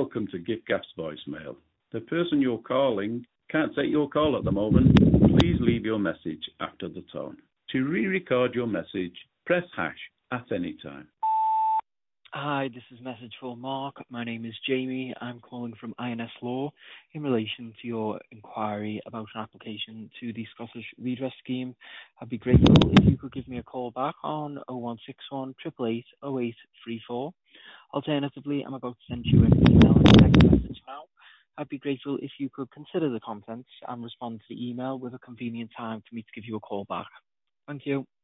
Welcome to GiftGaff's voicemail. The person you're calling can't take your call at the moment. Please leave your message after the tone. To re-record your message, press hash at any time. Hi, this is a message for Mark. My name is Jamie. I'm calling from INS Law in relation to your inquiry about an application to the Scottish Redress Scheme. I'd be grateful if you could give me a call back on 0161 888 0834. Alternatively, I'm about to send you an email and text message now. I'd be grateful if you could consider the contents and respond to the email with a convenient time for me to give you a call back. Thank you.